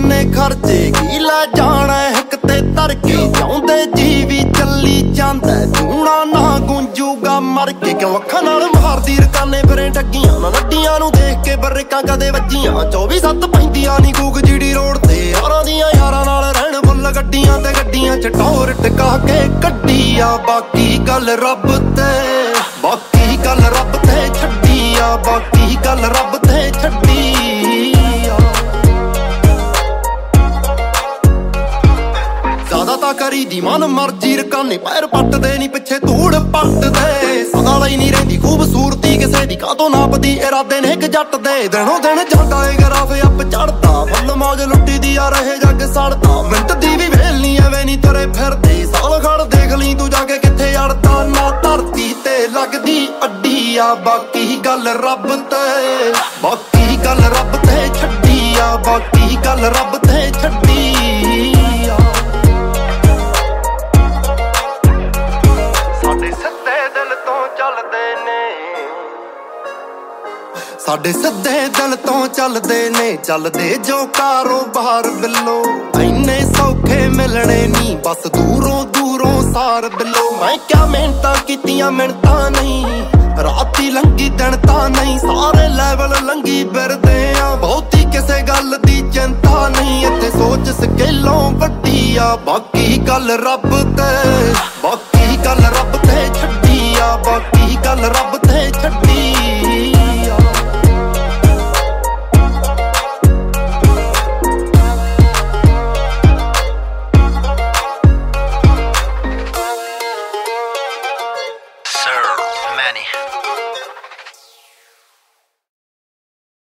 ਨੇ ਖਰਚੇ ਕੀ ਲੈ ਜਾਣਾ ਇੱਕ ਤੇ ਧਰ ਕੇ ਚਾਹੁੰਦੇ ਜੀ ਵੀ ਚੱਲੀ ਜਾਂਦਾ ਜੂਣਾ ਨਾ ਗੁੰਜੂਗਾ ਮਰ ਕੇ ਕਿਉਂ ਅੱਖਾਂ ਨਾਲ ਮਾਰਦੀ ਰਕਾਨੇ ਫਿਰੇ ਡੱਗੀਆਂ ਨਾ ਨੱਡੀਆਂ ਨੂੰ ਦੇਖ ਕੇ ਬਰੇਕਾਂ ਕਦੇ ਵੱਜੀਆਂ 24/7 ਪੈਂਦੀਆਂ ਨੀ ਗੂਗ ਜਿਹੜੀ ਰੋਡ ਤੇ ਯਾਰਾਂ ਦੀਆਂ ਯਾਰਾਂ ਨਾਲ ਰਹਿਣ ਫੁੱਲ ਗੱਡੀਆਂ ਤੇ ਗੱਡੀਆਂ ਚ ਟੌਰ ਟਕਾ ਕੇ ਕੱਢੀ ਆ ਬਾਕੀ ਗੱਲ ਰੱਬ ਤੇ ਬਾਕੀ ਗੱਲ ਰੱਬ ਤੇ ਛੱਡੀ ਆ ਬਾਕੀ ਗੱਲ ਰੱਬ ਤੇ ਛੱਡੀ ਆ ਜ਼ਿਆਦਾ ਤਾਂ ਕਰੀ ਦੀ ਮਨ ਮਰਜੀ ਰਕਾਨੇ ਪੈਰ ਪੱਟਦੇ ਨੀ ਪਿੱਛੇ ਧੂੜ ਪੱਟਦੇ ਸਦਾ ਲਈ ਨੀ ਰਹਿੰਦੀ ਖੂਬਸੂਰਤੀ ਕਿਸੇ ਦੀ ਕਾਤੋਂ ਨਾਪਦੀ ਇਰਾਦੇ ਨੇ ਇੱਕ ਜੱਟ ਦੇ ਦਿਨੋਂ ਦਿਨ ਜਾਂਦਾ ਏ ਗਰਾਫ ਅੱਪ ਚੜਦਾ ਫੁੱਲ ਮੌਜ ਲੁੱਟੀ ਦੀ ਆ ਰਹੇ ਜੱਗ ਸੜਦਾ ਮਿੰਟ ਦੀ ਵੀ ਵੇਲ ਨੀ ਐਵੇਂ ਨੀ ਤਰੇ ਫਿਰਦੇ ਸਾਲ ਖੜ ਦੇਖ ਲਈ ਤੂੰ ਜਾ ਕੇ ਕਿੱਥੇ ਅੜਦਾ ਨਾ ਧਰਤੀ ਤੇ ਲੱਗਦੀ ਅੱਡੀ ਆ ਬਾਕੀ ਗੱਲ ਰੱਬ ਤੇ ਬਾਕੀ ਗੱਲ ਰੱਬ ਤੇ ਛੱਡੀ ਆ ਬਾਕੀ ਗੱਲ ਰੱਬ ਤੇ ਛੱਡੀ ਆ ਸਾਡੇ ਸਿੱਧੇ ਦਿਲ ਤੋਂ ਚੱਲਦੇ ਨੇ ਚੱਲਦੇ ਜੋ ਕਾਰੋਬਾਰ ਬਿੱਲੋ ਇੰਨੇ ਸੌਖੇ ਮਿਲਣੇ ਨੀ ਬਸ ਦੂਰੋਂ ਦੂਰੋਂ ਸਾਰ ਬਿੱਲੋ ਮੈਂ ਕਿਆ ਮਿਹਨਤਾਂ ਕੀਤੀਆਂ ਮਿਹਨਤਾਂ ਨਹੀਂ ਰਾਤੀ ਲੰਗੀ ਦਿਨ ਤਾਂ ਨਹੀਂ ਸਾਰੇ ਲੈਵਲ ਲੰਗੀ ਫਿਰਦੇ ਆ ਬਹੁਤੀ ਕਿਸੇ ਗੱਲ ਦੀ ਚਿੰਤਾ ਨਹੀਂ ਇੱਥੇ ਸੋਚ ਸਕੇਲੋਂ ਵੱਡੀ ਆ ਬਾਕੀ ਗੱਲ ਰੱਬ ਤੇ ਬਾਕੀ ਗੱਲ ਰੱਬ ਤੇ ਛੱਡੀ ਆ ਬਾਕੀ ਗੱਲ ਰੱਬ ਤੇ ਛੱਡੀ ਆ Sir Manny.